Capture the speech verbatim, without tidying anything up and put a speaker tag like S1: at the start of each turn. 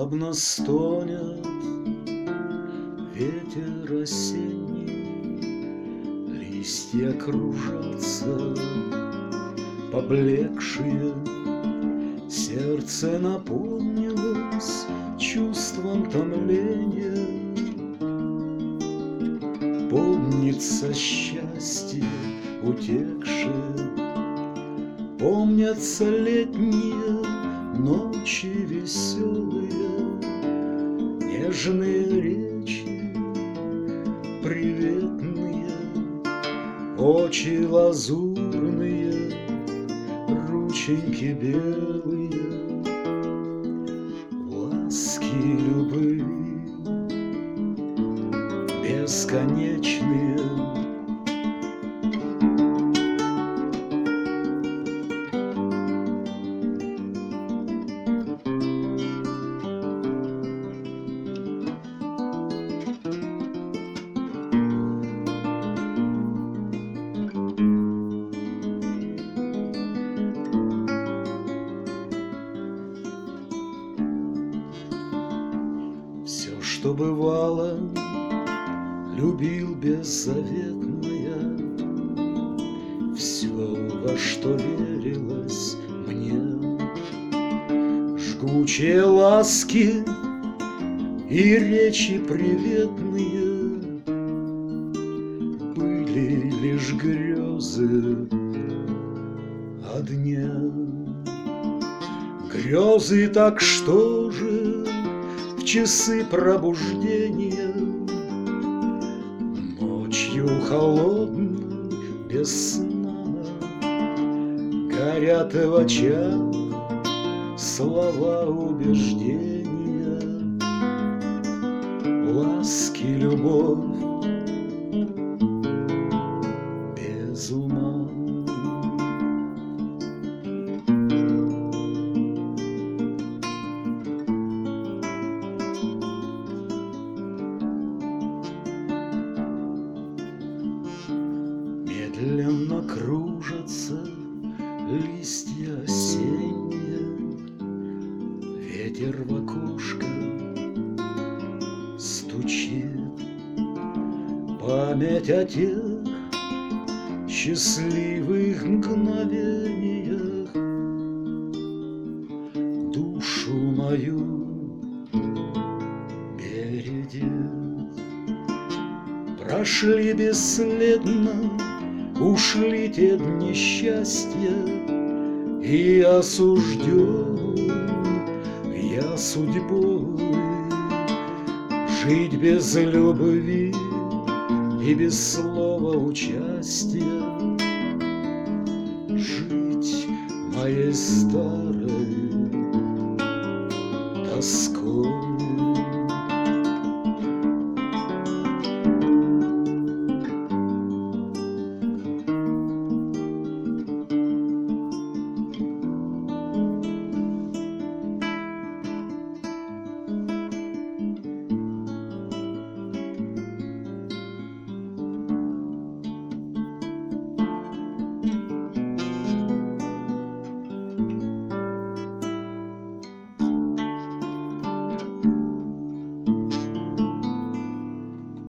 S1: Жалобно стонет ветер осенний, листья кружатся, поблекшие. Сердце наполнилось чувством томления. Помнится счастье утекшее, помнятся летние ночи веселые, нежные речи приветные, очи лазурные, рученьки белые, ласки любви бесконечные. Все, что бывало, любил беззаветно я. Все, во что верилось мне, жгучие ласки и речи приветные, были лишь грезы о дне. Грезы, так что же в часы пробуждения, ночью холодной, без сна, горят в очах слова убеждения, ласки, любовь без ума. Медленно кружатся листья осенние, ветер в окошко стучит. Память о тех счастливых мгновениях душу мою бередит. Прошли бесследно, ушли те дни счастья, и осужден я судьбой жить без любви и без слова участия, жить моей старой тоской.